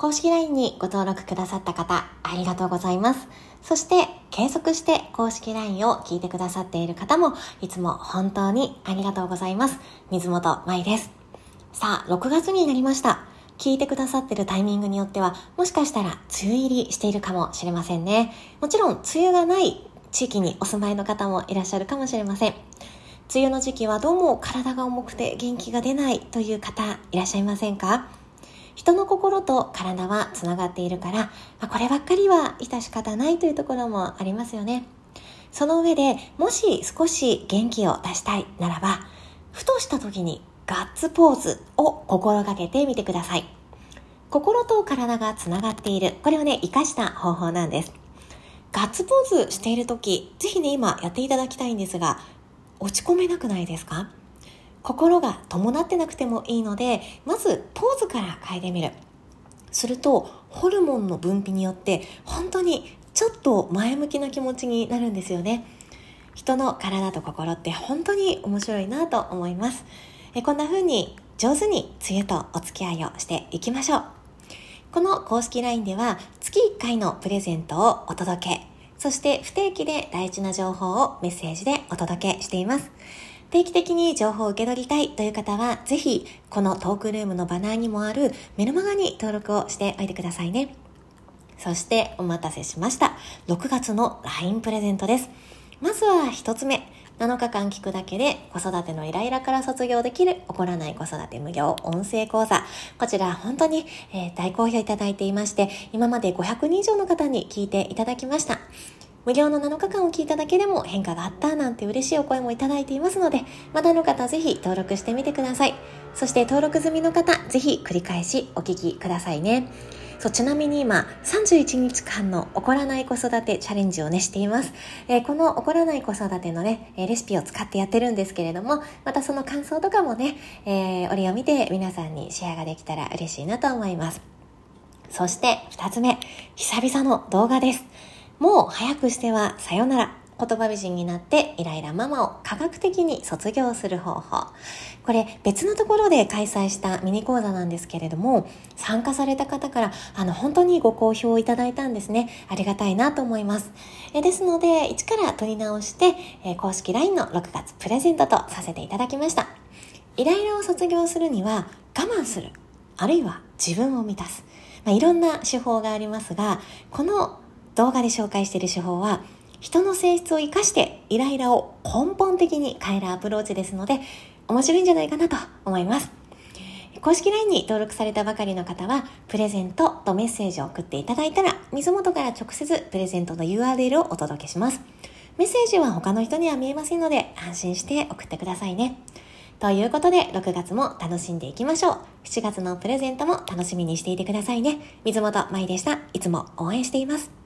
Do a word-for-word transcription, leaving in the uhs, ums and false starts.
公式 ライン にご登録くださった方、ありがとうございます。そして、継続して公式 ライン を聞いてくださっている方も、いつも本当にありがとうございます。水本舞です。さあ、ろくがつになりました。聞いてくださっているタイミングによっては、もしかしたら梅雨入りしているかもしれませんね。もちろん、梅雨がない地域にお住まいの方もいらっしゃるかもしれません。梅雨の時期はどうも体が重くて元気が出ないという方いらっしゃいませんか？人の心と体はつながっているから、まあ、こればっかりは致し方ないというところもありますよね。その上で、もし少し元気を出したいならば、ふとした時にガッツポーズを心がけてみてください。心と体がつながっている、これをね、活かした方法なんです。ガッツポーズしている時、ぜひね、今やっていただきたいんですが、落ち込めなくないですか？心が伴ってなくてもいいので、まずポーズから変えてみる。するとホルモンの分泌によって本当にちょっと前向きな気持ちになるんですよね。人の体と心って本当に面白いなと思います。えこんな風に上手に梅雨とお付き合いをしていきましょう。この公式 ライン では月いっかいのプレゼントをお届け、そして不定期で大事な情報をメッセージでお届けしています。定期的に情報を受け取りたいという方は、ぜひこのトークルームのバナーにもあるメルマガに登録をしておいてくださいね。そしてお待たせしました。ろくがつの ライン プレゼントです。まずは一つ目。なのかかん聞くだけで子育てのイライラから卒業できる怒らない子育て無料音声講座。こちら本当に、えー、大好評いただいていまして、今までごひゃくにん以上の方に聞いていただきました。無料のなのかかんを聞いただけでも変化があったなんて嬉しいお声もいただいていますので、まだの方ぜひ登録してみてください。そして登録済みの方、ぜひ繰り返しお聞きくださいね。そう、ちなみに今さんじゅういちにちかんの怒らない子育てチャレンジをねしています。えー、この怒らない子育てのねレシピを使ってやってるんですけれども、またその感想とかもね、えー、折を見て皆さんにシェアができたら嬉しいなと思います。そしてふたつめ、久々の動画です。もう早くしてはさよなら。言葉美人になってイライラママを科学的に卒業する方法。これ別のところで開催したミニ講座なんですけれども、参加された方からあの本当にご好評いただいたんですね。ありがたいなと思います。えですので一から取り直して、え公式 ライン のろくがつプレゼントとさせていただきました。イライラを卒業するには我慢する、あるいは自分を満たす、まあ、いろんな手法がありますが、この動画で紹介している手法は人の性質を生かしてイライラを根本的に変えるアプローチですので、面白いんじゃないかなと思います。公式 ライン に登録されたばかりの方はプレゼントとメッセージを送っていただいたら、水元から直接プレゼントの ユーアールエル をお届けします。メッセージは他の人には見えませんので安心して送ってくださいね。ということでろくがつも楽しんでいきましょう。しちがつのプレゼントも楽しみにしていてくださいね。水本舞でした。いつも応援しています。